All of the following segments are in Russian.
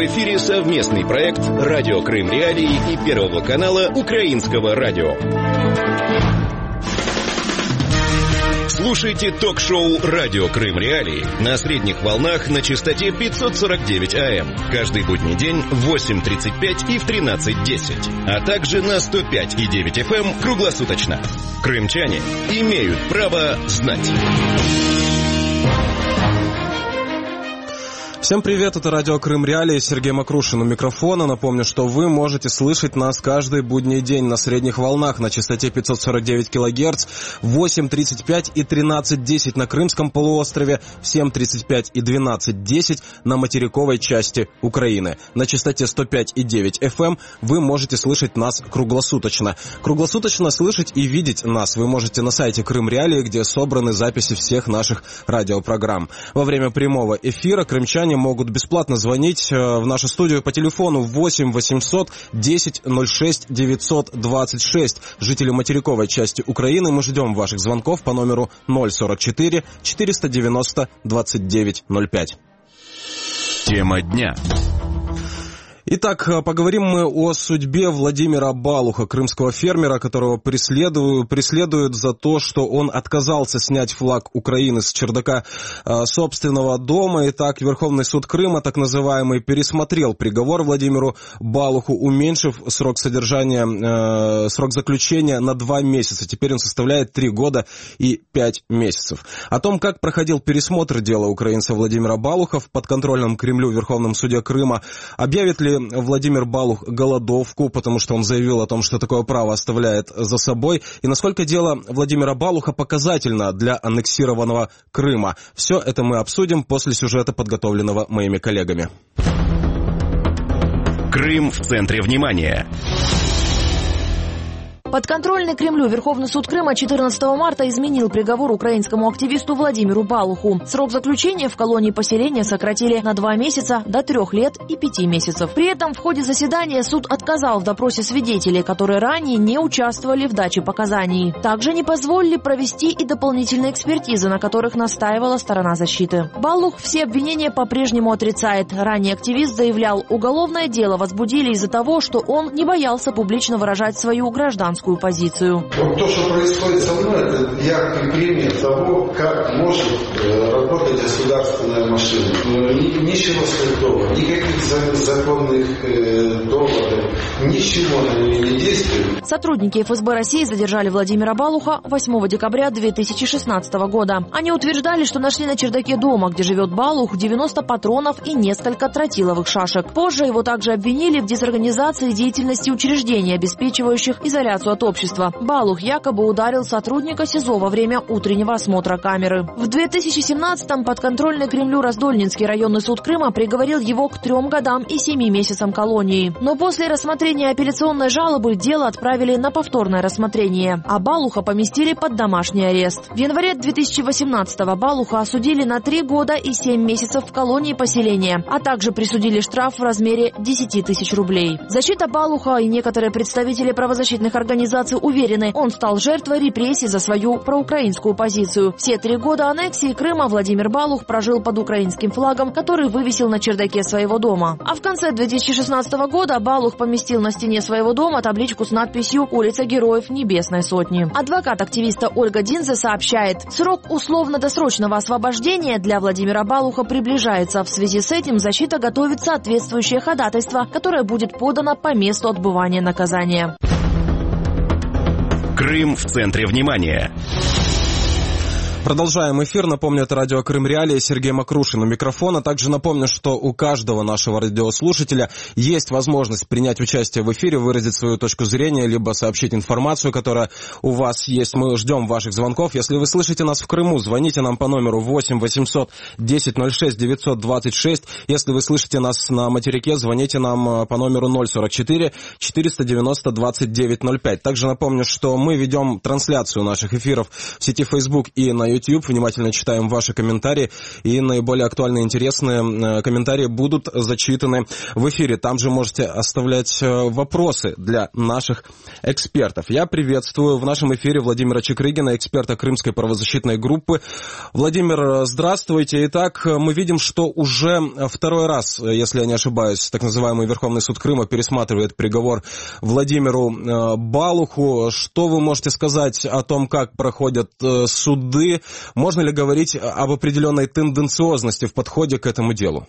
эфире совместный проект «Радио Крым Реалии» и Первого канала Украинского радио. Слушайте ток-шоу «Радио Крым Реалии» на средних волнах на частоте 549 АМ. Каждый будний день в 8:35 и в 13:10. А также на 105,9 FM круглосуточно. Крымчане имеют право знать. Всем привет, это радио Крым Реалии, Сергей Макрушин у микрофона. Напомню, что вы можете слышать нас каждый будний день на средних волнах на частоте 549 кГц, в 8:35 и 13:10 на Крымском полуострове, в 7:35 и 12:10 на материковой части Украины. На частоте 105,9 FM вы можете слышать нас круглосуточно. Круглосуточно слышать и видеть нас вы можете на сайте Крым Реалии, где собраны записи всех наших радиопрограмм. Во время прямого эфира крымчане могут бесплатно звонить в нашу студию по телефону 8 800 10 06 926. Жители материковой части Украины, мы ждем ваших звонков по номеру 044 490 29 05. Тема дня. Итак, поговорим мы о судьбе Владимира Балуха, крымского фермера, которого преследуют за то, что он отказался снять флаг Украины с чердака собственного дома. Итак, Верховный суд Крыма, так называемый, пересмотрел приговор Владимиру Балуху, уменьшив срок заключения на 2 месяца. Теперь он составляет 3 года и 5 месяцев. О том, как проходил пересмотр дела украинца Владимира Балуха в подконтрольном Кремлю Верховном суде Крыма, объявит ли Владимир Балух голодовку, потому что он заявил о том, что такое право оставляет за собой, и насколько дело Владимира Балуха показательно для аннексированного Крыма. Все это мы обсудим после сюжета, подготовленного моими коллегами. Крым в центре внимания. Подконтрольный Кремлю Верховный суд Крыма 14 марта изменил приговор украинскому активисту Владимиру Балуху. Срок заключения в колонии поселения сократили на 2 месяца до 3 лет и 5 месяцев. При этом в ходе заседания суд отказал в допросе свидетелей, которые ранее не участвовали в даче показаний. Также не позволили провести и дополнительные экспертизы, на которых настаивала сторона защиты. Балух все обвинения по-прежнему отрицает. Ранее активист заявлял, уголовное дело возбудили из-за того, что он не боялся публично выражать свою гражданскую позицию. Вот то, что происходит со мной, это яркий пример того, как может работать государственная машина. Ничего святого, никаких законных доводов, ничего на нее не действует. Сотрудники ФСБ России задержали Владимира Балуха 8 декабря 2016 года. Они утверждали, что нашли на чердаке дома, где живет Балух, 90 патронов и несколько тротиловых шашек. Позже его также обвинили в дезорганизации деятельности учреждений, обеспечивающих изоляцию от общества. Балух якобы ударил сотрудника СИЗО во время утреннего осмотра камеры. В 2017-м подконтрольный Кремлю Раздольнинский районный суд Крыма приговорил его к 3 годам и 7 месяцам колонии. Но после рассмотрения апелляционной жалобы дело отправили на повторное рассмотрение, а Балуха поместили под домашний арест. В январе 2018-го Балуха осудили на 3 года и 7 месяцев в колонии поселения, а также присудили штраф в размере 10 тысяч рублей. Защита Балуха и некоторые представители правозащитных организаций уверены, он стал жертвой репрессий за свою проукраинскую позицию. Все 3 года аннексии Крыма Владимир Балух прожил под украинским флагом, который вывесил на чердаке своего дома. А в конце 2016 года Балух поместил на стене своего дома табличку с надписью «Улица Героев Небесной Сотни». Адвокат активиста Ольга Динзе сообщает, срок условно-досрочного освобождения для Владимира Балуха приближается. В связи с этим защита готовит соответствующее ходатайство, которое будет подано по месту отбывания наказания. Крым в центре внимания. Продолжаем эфир. Напомню, это радио Крым Реалии, Сергей Макрушин у микрофона. Также напомню, что у каждого нашего радиослушателя есть возможность принять участие в эфире, выразить свою точку зрения, либо сообщить информацию, которая у вас есть. Мы ждем ваших звонков. Если вы слышите нас в Крыму, звоните нам по номеру 8 800 10 06 926. Если вы слышите нас на материке, звоните нам по номеру 044 490 29 05. Также напомню, что мы ведем трансляцию наших эфиров в сети Facebook и на YouTube, внимательно читаем ваши комментарии, и наиболее актуальные и интересные комментарии будут зачитаны в эфире. Там же можете оставлять вопросы для наших экспертов. Я приветствую в нашем эфире Владимира Чекрыгина, эксперта Крымской правозащитной группы. Владимир, здравствуйте. Итак, мы видим, что уже второй раз, если я не ошибаюсь, так называемый Верховный суд Крыма пересматривает приговор Владимиру Балуху. Что вы можете сказать о том, как проходят суды? Можно ли говорить об определенной тенденциозности в подходе к этому делу?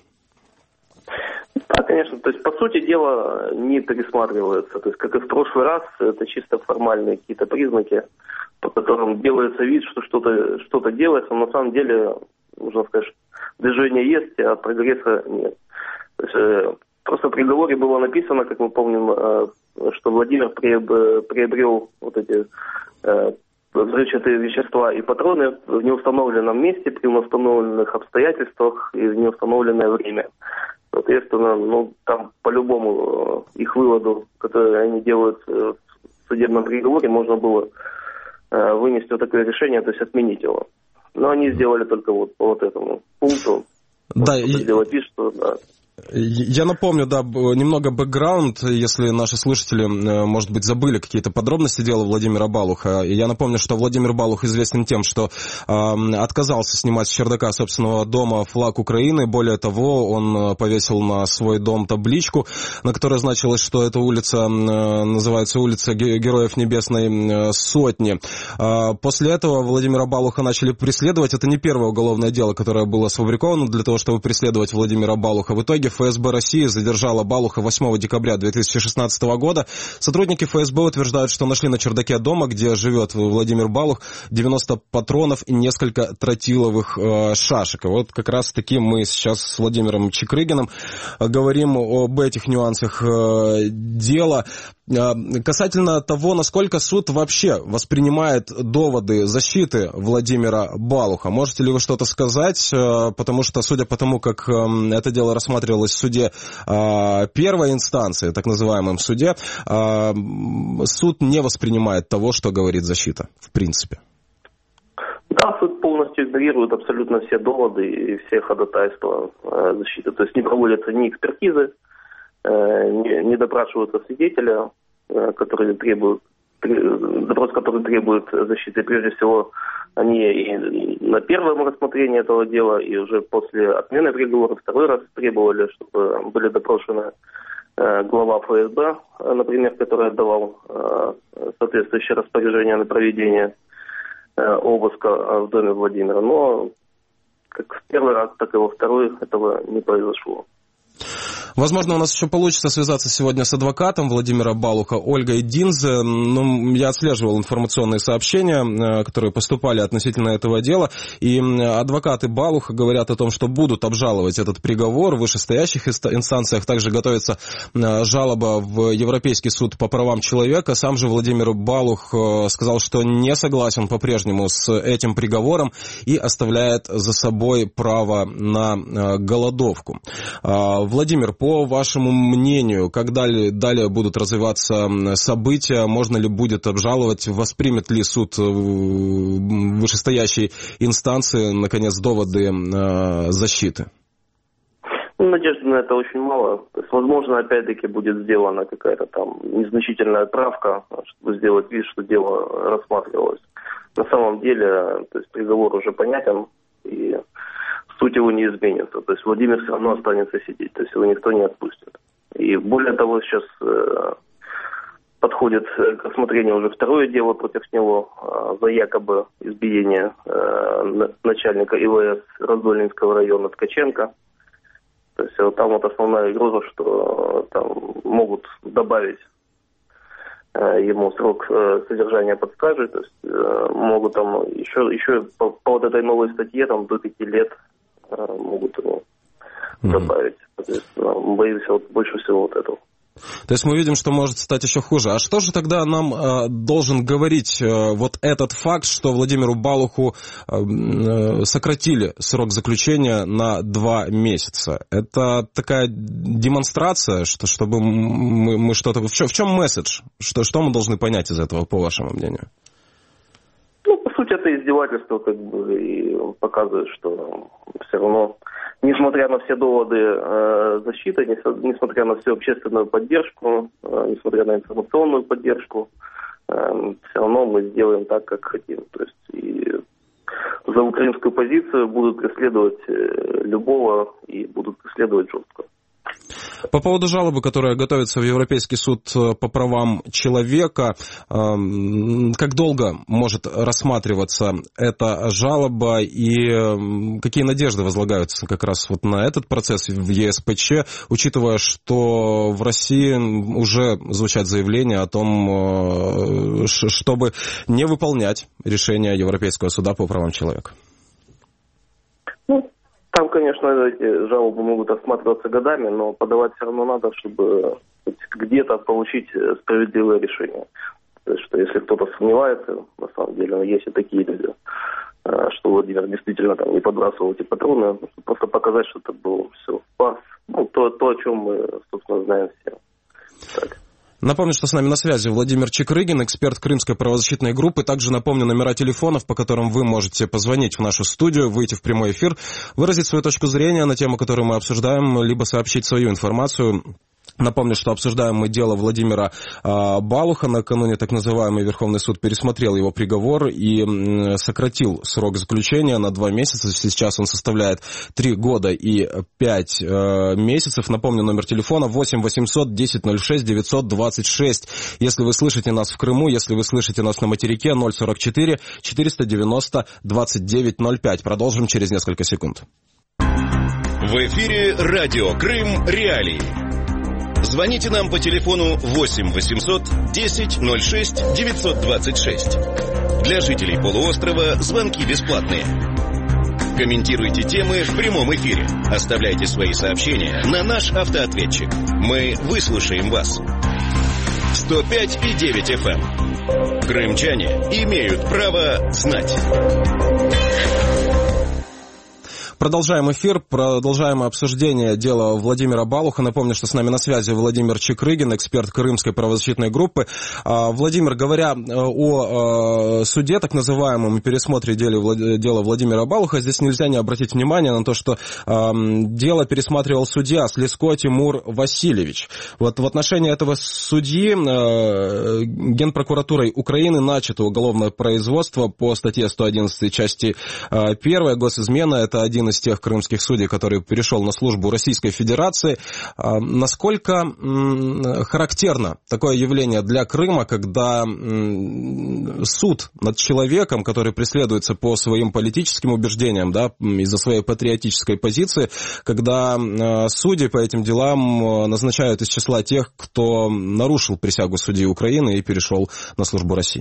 Да, конечно. То есть, по сути дела, не пересматривается. То есть, как и в прошлый раз, это чисто формальные какие-то признаки, по которым делается вид, что что-то делается, но на самом деле, нужно сказать, что движение есть, а прогресса нет. То есть, просто в приговоре было написано, как мы помним, что Владимир приобрел вот эти взрывчатые вещества и патроны в неустановленном месте, при неустановленных обстоятельствах и в неустановленное время. Соответственно, там по-любому их выводу, который они делают в судебном приговоре, можно было вынести вот такое решение, то есть отменить его. Но они сделали только вот по вот этому пункту. Да, сделать вид, что да. Я напомню, да, немного бэкграунд, если наши слушатели, может быть, забыли какие-то подробности дела Владимира Балуха. Я напомню, что Владимир Балух известен тем, что отказался снимать с чердака собственного дома флаг Украины. Более того, он повесил на свой дом табличку, на которой значилось, что эта улица называется улица Героев Небесной Сотни. После этого Владимира Балуха начали преследовать. Это не первое уголовное дело, которое было сфабриковано для того, чтобы преследовать Владимира Балуха. В итоге ФСБ России задержала Балуха 8 декабря 2016 года. Сотрудники ФСБ утверждают, что нашли на чердаке дома, где живет Владимир Балух, 90 патронов и несколько тротиловых шашек. И вот как раз-таки мы сейчас с Владимиром Чекрыгиным говорим об этих нюансах дела. Касательно того, насколько суд вообще воспринимает доводы защиты Владимира Балуха, можете ли вы что-то сказать? Потому что, судя по тому, как это дело рассматривалось в суде первой инстанции, так называемом суде, суд не воспринимает того, что говорит защита, в принципе. Да, суд полностью игнорирует абсолютно все доводы и все ходатайства защиты. То есть не проводятся ни экспертизы, не допрашиваются свидетеля, которые требуют, допрос, который требует защиты. Прежде всего, они и на первом рассмотрении этого дела, и уже после отмены приговора второй раз требовали, чтобы были допрошены глава ФСБ, например, который отдавал соответствующее распоряжение на проведение обыска в доме Владимира. Но как в первый раз, так и во второй этого не произошло. Возможно, у нас еще получится связаться сегодня с адвокатом Владимира Балуха Ольгой Динзе. Я отслеживал информационные сообщения, которые поступали относительно этого дела. И адвокаты Балуха говорят о том, что будут обжаловать этот приговор в вышестоящих инстанциях. Также готовится жалоба в Европейский суд по правам человека. Сам же Владимир Балух сказал, что не согласен по-прежнему с этим приговором и оставляет за собой право на голодовку. Владимир, по вашему мнению, как далее будут развиваться события, можно ли будет обжаловать, воспримет ли суд вышестоящей инстанции, наконец, доводы защиты? Надежды на это очень мало. То есть, возможно, опять-таки будет сделана какая-то там незначительная правка, чтобы сделать вид, что дело рассматривалось. На самом деле, то есть приговор уже понятен, и суть его не изменится. То есть Владимир все равно останется сидеть, то есть его никто не отпустит. И более того, сейчас подходит к рассмотрению уже второе дело против него за якобы избиение начальника ИВС Раздольнинского района Ткаченко. То есть вот там вот основная угроза, что там могут добавить ему срок содержания под стражей, то есть могут там еще по вот этой новой статье там до 5 лет могут его добавить. Соответственно, боимся вот больше всего вот этого. То есть мы видим, что может стать еще хуже. А что же тогда нам должен говорить вот этот факт, что Владимиру Балуху сократили срок заключения на 2 месяца? Это такая демонстрация, чтобы мы что-то... В чем месседж? Что мы должны понять из этого, по вашему мнению? По суть это издевательство, как бы, и показывает, что все равно, несмотря на все доводы защиты, несмотря на всю общественную поддержку, несмотря на информационную поддержку, все равно мы сделаем так, как хотим. То есть и за украинскую позицию будут преследовать любого и будут преследовать жестко. По поводу жалобы, которая готовится в Европейский суд по правам человека, как долго может рассматриваться эта жалоба и какие надежды возлагаются как раз вот на этот процесс в ЕСПЧ, учитывая, что в России уже звучат заявления о том, чтобы не выполнять решения Европейского суда по правам человека? Там, конечно, эти жалобы могут рассматриваться годами, но подавать все равно надо, чтобы где-то получить справедливое решение. То есть, что если кто-то сомневается, на самом деле, есть и такие люди, что Владимир действительно там не подбрасывал эти патроны, просто показать, что это был все фарс. То, о чем мы, собственно, знаем все. Так. Напомню, что с нами на связи Владимир Чекрыгин, эксперт Крымской правозащитной группы. Также напомню номера телефонов, по которым вы можете позвонить в нашу студию, выйти в прямой эфир, выразить свою точку зрения на тему, которую мы обсуждаем, либо сообщить свою информацию. Напомню, что обсуждаем мы дело Владимира Балуха. Накануне так называемый Верховный суд пересмотрел его приговор и сократил срок заключения на 2 месяца. Сейчас он составляет 3 года и 5 месяцев. Напомню, номер телефона 8 800 10 06 926. Если вы слышите нас в Крыму, если вы слышите нас на материке, 044 490 2905. Продолжим через несколько секунд. В эфире радио Крым Реалии. Звоните нам по телефону 8 800 10 06 926. Для жителей полуострова звонки бесплатные. Комментируйте темы в прямом эфире. Оставляйте свои сообщения на наш автоответчик. Мы выслушаем вас. 105,9 FM. Крымчане имеют право знать. Продолжаем эфир, продолжаем обсуждение дела Владимира Балуха. Напомню, что с нами на связи Владимир Чекрыгин, эксперт Крымской правозащитной группы. Владимир, говоря о суде, так называемом, и пересмотре дела Владимира Балуха, здесь нельзя не обратить внимание на то, что дело пересматривал судья Слизко Тимур Васильевич. Вот в отношении этого судьи Генпрокуратурой Украины начато уголовное производство по статье 111 части 1 госизмена. Это один из тех крымских судей, который перешел на службу Российской Федерации. Насколько характерно такое явление для Крыма, когда суд над человеком, который преследуется по своим политическим убеждениям, да, из-за своей патриотической позиции, когда судьи по этим делам назначают из числа тех, кто нарушил присягу судьи Украины и перешел на службу России?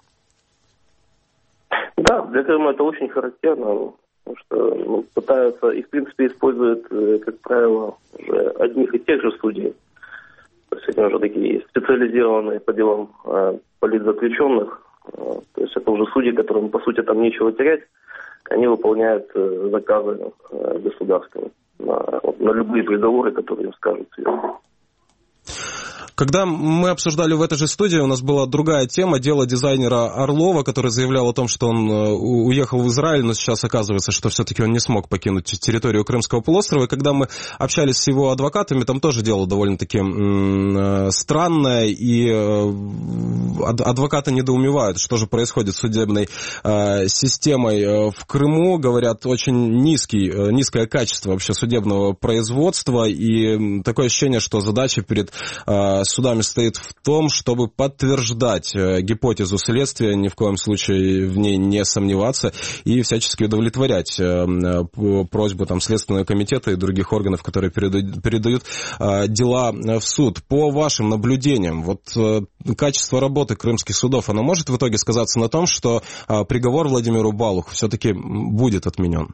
Да, для Крыма это очень характерно. Потому что пытаются и, в принципе, используют, как правило, уже одних и тех же судей. То есть они уже такие специализированные по делам политзаключенных. То есть это уже судьи, которым, по сути, там нечего терять. Они выполняют заказы государственные на любые приговоры, которые им скажут сверху. Когда мы обсуждали в этой же студии, у нас была другая тема, дело дизайнера Орлова, который заявлял о том, что он уехал в Израиль, но сейчас оказывается, что все-таки он не смог покинуть территорию Крымского полуострова. И когда мы общались с его адвокатами, там тоже дело довольно-таки странное, и адвокаты недоумевают, что же происходит с судебной системой в Крыму. Говорят, очень низкое качество вообще судебного производства, и такое ощущение, что задача перед судами стоит в том, чтобы подтверждать гипотезу следствия, ни в коем случае в ней не сомневаться и всячески удовлетворять просьбу там, Следственного комитета и других органов, которые передают дела в суд. По вашим наблюдениям, вот качество работы крымских судов, оно может в итоге сказаться на том, что приговор Владимиру Балуху все-таки будет отменен?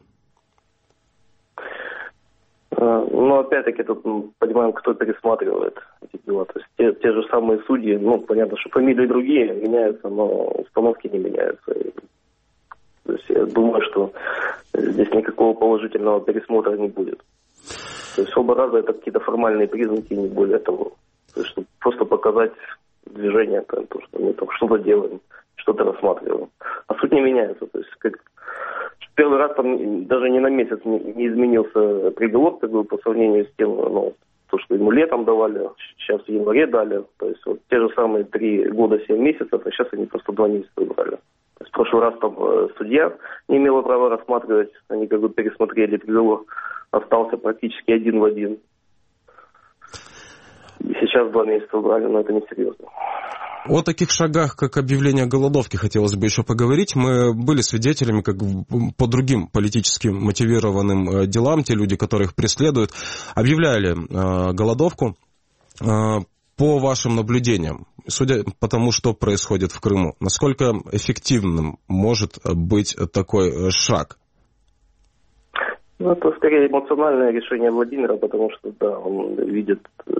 Но опять-таки тут понимаем, кто пересматривает эти дела. То есть те же самые судьи, понятно, что фамилии другие меняются, но установки не меняются. То есть я думаю, что здесь никакого положительного пересмотра не будет. То есть оба раза это какие-то формальные признаки, не более того. То есть чтобы просто показать движение, то, что мы там что-то делаем. что-то рассматриваем. А суть не меняется. То есть как первый раз там даже не на месяц не изменился приговор, как бы, по сравнению с тем, то, что ему летом давали, сейчас в январе дали. То есть вот те же самые 3 года 7 месяцев, а сейчас они просто 2 месяца убрали. То есть в прошлый раз там судья не имела права рассматривать, они как бы пересмотрели приговор, остался практически 1 в 1. И сейчас 2 месяца убрали, но это несерьезно. О таких шагах, как объявление голодовки, хотелось бы еще поговорить. Мы были свидетелями, как по другим политически мотивированным делам, те люди, которых преследуют, объявляли голодовку. По вашим наблюдениям, судя по тому, что происходит в Крыму, насколько эффективным может быть такой шаг? Это скорее эмоциональное решение Владимира, потому что, да, он видит,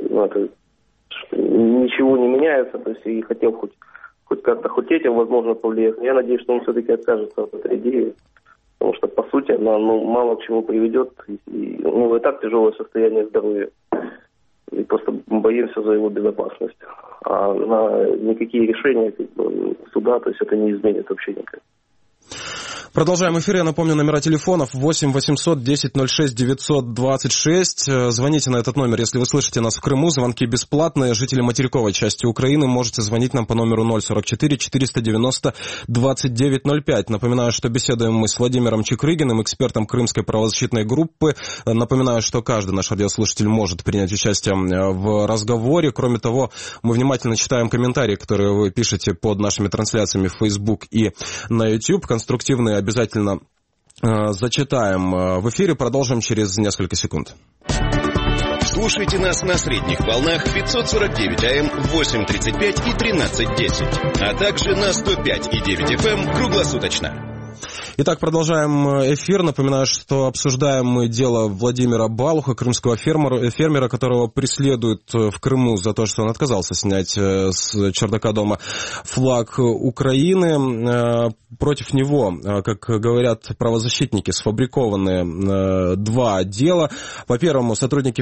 что ничего не меняется, то есть и хотел хоть как-то, хоть этим, возможно, повлиять. Я надеюсь, что он все-таки откажется от этой идеи, потому что, по сути, она мало к чему приведет. И так тяжелое состояние здоровья. И просто боимся за его безопасность. А на никакие решения суда, то есть это не изменит вообще никак. Продолжаем эфир. Я напомню, номера телефонов 8 800 10 06 926. Звоните на этот номер, если вы слышите нас в Крыму. Звонки бесплатные. Жители материковой части Украины можете звонить нам по номеру 044 490 2905. Напоминаю, что беседуем мы с Владимиром Чекрыгиным, экспертом Крымской правозащитной группы. Напоминаю, что каждый наш радиослушатель может принять участие в разговоре. Кроме того, мы внимательно читаем комментарии, которые вы пишете под нашими трансляциями в Facebook и на YouTube. Конструктивные обязательно зачитаем в эфире. Продолжим через несколько секунд. Слушайте нас на средних волнах 549 АМ, 8:35 и 13:10, а также на 105,9 FM круглосуточно. Итак, продолжаем эфир. Напоминаю, что обсуждаем мы дело Владимира Балуха, крымского фермера, которого преследуют в Крыму за то, что он отказался снять с чердака дома флаг Украины. Против него, как говорят правозащитники, сфабрикованы 2 дела. По первому, сотрудники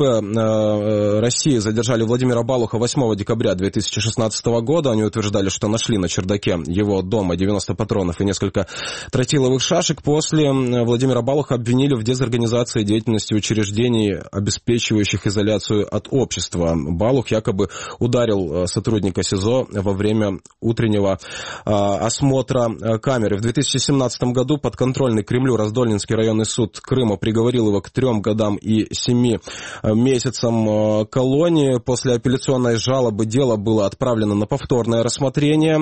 ФСБ России задержали Владимира Балуха 8 декабря 2016 года. Они утверждали, что нашли на чердаке его дома 90 патронов и несколько тротиловых шашек. После Владимира Балуха обвинили в дезорганизации деятельности учреждений, обеспечивающих изоляцию от общества. Балух якобы ударил сотрудника СИЗО во время утреннего осмотра камеры. В 2017 году подконтрольный Кремлю Раздольнинский районный суд Крыма приговорил его к 3 годам и 7 месяцам колонии. После апелляционной жалобы дело было отправлено на повторное рассмотрение.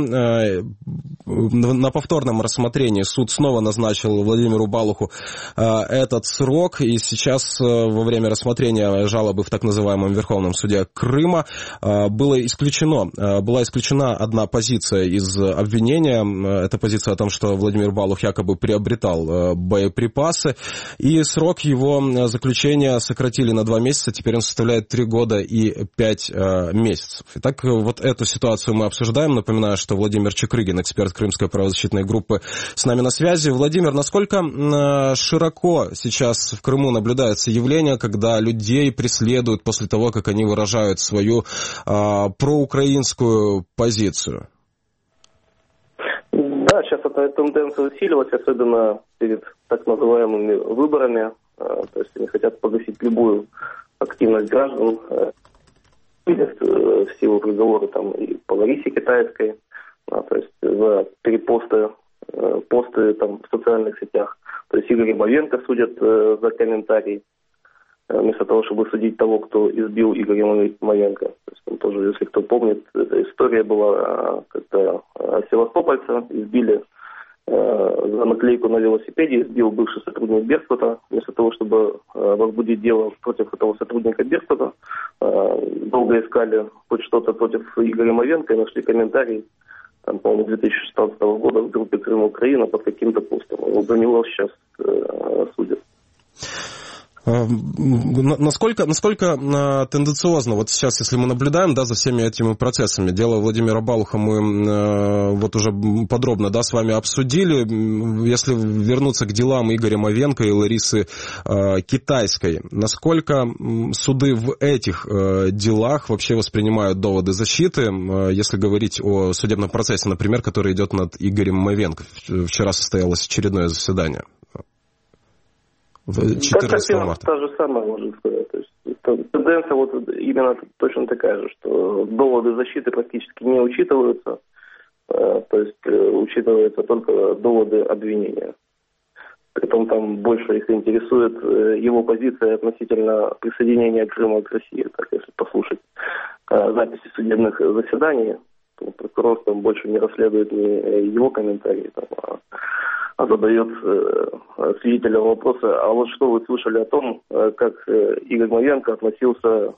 На повторном рассмотрении суд снова назначил Владимиру Балуху этот срок, и сейчас во время рассмотрения жалобы в так называемом Верховном суде Крыма была исключена одна позиция из обвинения. Это позиция о том, что Владимир Балух якобы приобретал боеприпасы, и срок его заключения сократили на 2 месяца, теперь он составляет 3 года и 5 месяцев. Итак, вот эту ситуацию мы обсуждаем. Напоминаю, что Владимир Чекрыгин, эксперт Крымской правозащитной группы, с нами на связи. Владимир, насколько широко сейчас в Крыму наблюдается явление, когда людей преследуют после того, как они выражают свою проукраинскую позицию? Да, сейчас эта тенденция усиливалась, особенно перед так называемыми выборами. То есть они хотят погасить любую активность граждан в силу приговора там и по Ларисе Китайской, то есть за перепосты посты там в социальных сетях. То есть Игоря Мовенко судят за комментарий, вместо того, чтобы судить того, кто избил Игоря Мовенко. То есть там тоже, если кто помнит, эта история была, когда севастопольца избили за наклейку на велосипеде, избил бывший сотрудник Беркута. Вместо того, чтобы возбудить дело против этого сотрудника Беркута, долго искали хоть что-то против Игоря Мовенко и нашли комментарий, там, по-моему, 2016 года в группе «Крым Украина» под каким-то постом. За него сейчас судят. Насколько тенденциозно, вот сейчас, если мы наблюдаем, да, за всеми этими процессами, дело Владимира Балуха мы вот уже подробно, да, с вами обсудили. Если вернуться к делам Игоря Мовенко и Ларисы Китайской, насколько суды в этих делах вообще воспринимают доводы защиты, если говорить о судебном процессе, например, который идет над Игорем Мовенко? Вчера состоялось очередное заседание. 14 марта. Та же самая, можно сказать. То есть, тенденция вот именно точно такая же, что доводы защиты практически не учитываются, то есть учитываются только доводы обвинения. Притом там больше их интересует его позиция относительно присоединения Крыма к России. Так, если послушать записи судебных заседаний, то прокурор там больше не расследует ни его комментарии, там, а задает свидетелям вопросы, а вот что вы слышали о том, как Игорь Мовенко относился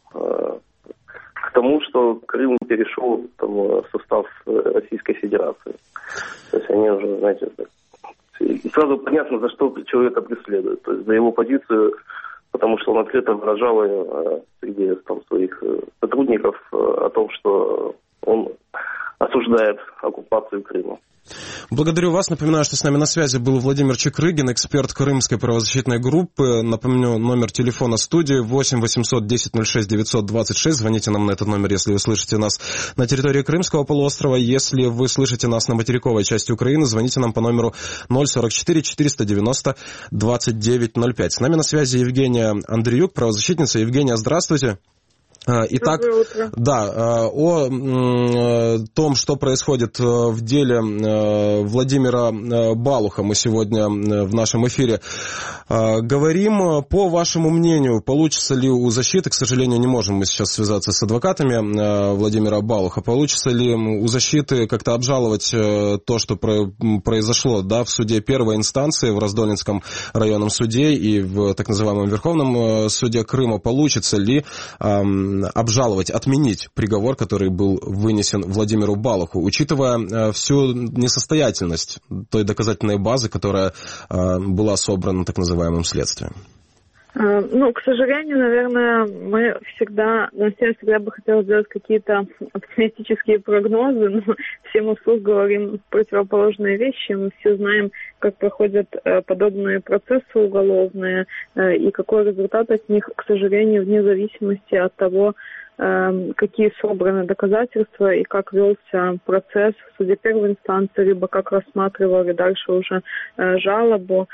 к тому, что Крым перешел там, в состав Российской Федерации. То есть они уже, знаете, и сразу понятно, за что человека преследуют. То есть за его позицию, потому что он открыто выражал среди там, своих сотрудников о том, что он осуждает оккупацию Крыма. Благодарю вас. Напоминаю, что с нами на связи был Владимир Чекрыгин, эксперт Крымской правозащитной группы. Напомню, номер телефона студии 8 800 10 06 926. Звоните нам на этот номер, если вы слышите нас на территории Крымского полуострова. Если вы слышите нас на материковой части Украины, звоните нам по номеру 044 490 2905. С нами на связи Евгения Андреюк, правозащитница. Евгения, здравствуйте. Итак, да, о том, что происходит в деле Владимира Балуха, мы сегодня в нашем эфире говорим. По вашему мнению, получится ли у защиты, к сожалению, не можем мы сейчас связаться с адвокатами Владимира Балуха, получится ли у защиты как-то обжаловать то, что произошло, да, в суде первой инстанции, в Раздольнинском районном суде и в так называемом Верховном суде Крыма, получится ли обжаловать, отменить приговор, который был вынесен Владимиру Балуху, учитывая всю несостоятельность той доказательной базы, которая была собрана так называемым следствием? Ну, к сожалению, наверное, мы всегда бы хотелось сделать какие-то оптимистические прогнозы, но все мы вслух говорим противоположные вещи. Мы все знаем, как проходят подобные процессы уголовные и какой результат от них, к сожалению, вне зависимости от того, какие собраны доказательства и как велся процесс в суде первой инстанции, либо как рассматривали дальше уже жалобу.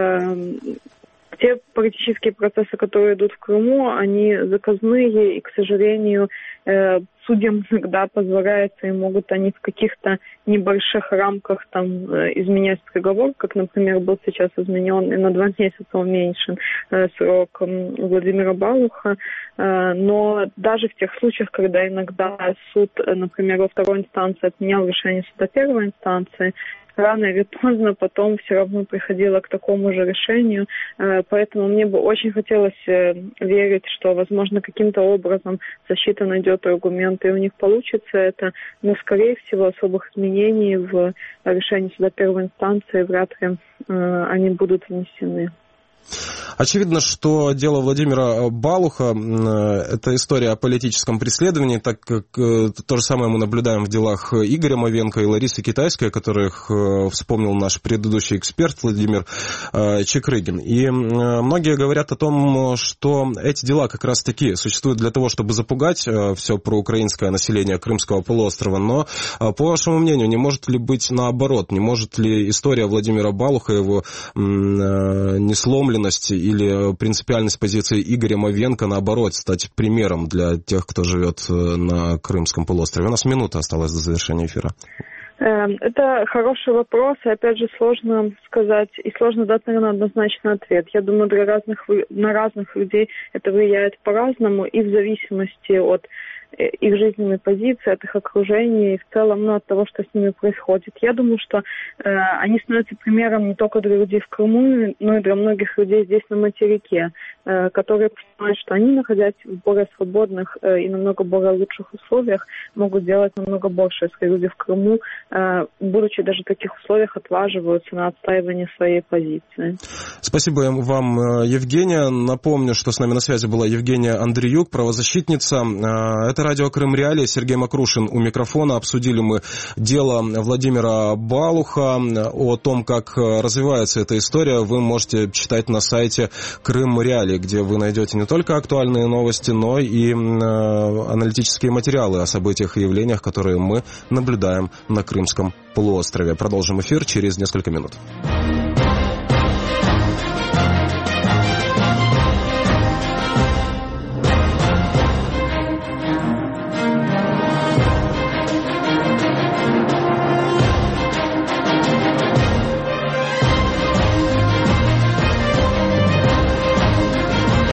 Те политические процессы, которые идут в Крыму, они заказные, и, к сожалению, судьям иногда позволяется, и могут они в каких-то небольших рамках там изменять приговор, как, например, был сейчас изменен, и на 2 месяца уменьшен срок Владимира Балуха. Но даже в тех случаях, когда иногда суд, например, во второй инстанции отменял решение суда первой инстанции, рано или поздно потом все равно приходило к такому же решению. Поэтому мне бы очень хотелось верить, что, возможно, каким-то образом защита найдет аргументы, и у них получится это. Но, скорее всего, особых изменений в решении суда первой инстанции вряд ли они будут внесены. Очевидно, что дело Владимира Балуха – это история о политическом преследовании, так как то же самое мы наблюдаем в делах Игоря Мовенко и Ларисы Китайской, о которых вспомнил наш предыдущий эксперт Владимир Чекрыгин. И многие говорят о том, что эти дела как раз-таки существуют для того, чтобы запугать все проукраинское население Крымского полуострова. Но, по вашему мнению, не может ли быть наоборот? Не может ли история Владимира Балуха, его несломленность или принципиальность позиции Игоря Мовенко, наоборот, стать примером для тех, кто живет на Крымском полуострове? У нас минута осталась до завершения эфира. Это хороший вопрос, и опять же сложно сказать, и сложно дать, наверное, однозначный ответ. Я думаю, на разных людей это влияет по-разному, и в зависимости от их жизненной позиции, от их окружения и в целом, от того, что с ними происходит. Я думаю, что они становятся примером не только для людей в Крыму, но и для многих людей здесь на материке, которые понимают, что они, находясь в более свободных и намного более лучших условиях, могут делать намного больше, если люди в Крыму, будучи даже в таких условиях, отваживаются на отстаивание своей позиции. Спасибо вам, Евгения. Напомню, что с нами на связи была Евгения Андреюк, правозащитница. Это радио Крым Реалии, Сергей Макрушин у микрофона. Обсудили мы дело Владимира Балуха. О том, как развивается эта история, вы можете читать на сайте Крым Реалии, где вы найдете не только актуальные новости, но и аналитические материалы о событиях и явлениях, которые мы наблюдаем на Крымском полуострове. Продолжим эфир через несколько минут.